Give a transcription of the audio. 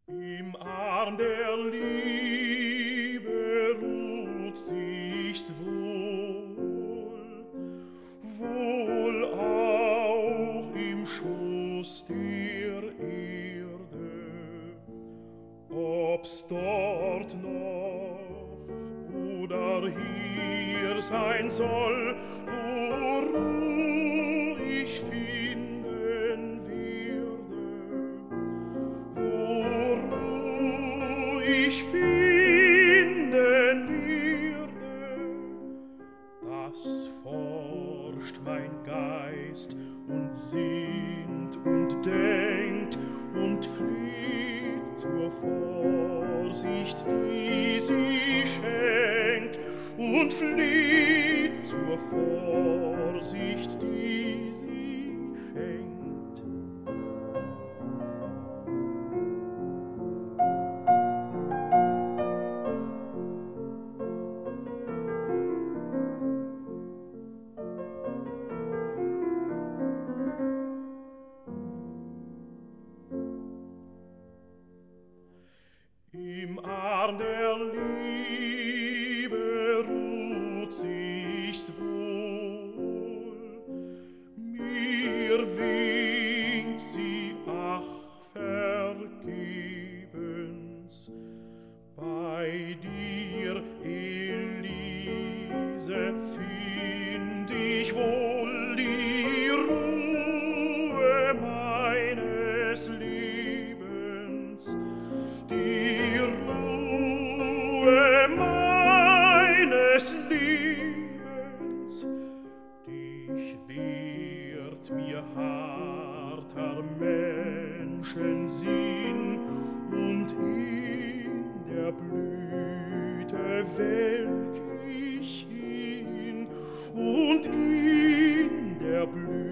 Im Arm der Liebe ruht sich's wohl, wohl auch im Schoß der Erde. Ob's dort noch oder hier sein soll, wo Ruh ich finden werde, wo Ruh ich finden werde, das forscht mein Geist und sinnt und denkt und flieht zur Vorsicht, die sie schenkt, und flieht zur Vorsicht, die sie schenkt. Im Arm der Liebe ruht sich's wohl, mir winkt sie, ach, vergebens. Bei dir, Elise, find ich wohl die Ruhe meines Lebens, die Ruhe meines Lebens. Dich wehrt mir harter Menschensinn, und in der Blüte welk ich hin, und in der Blüte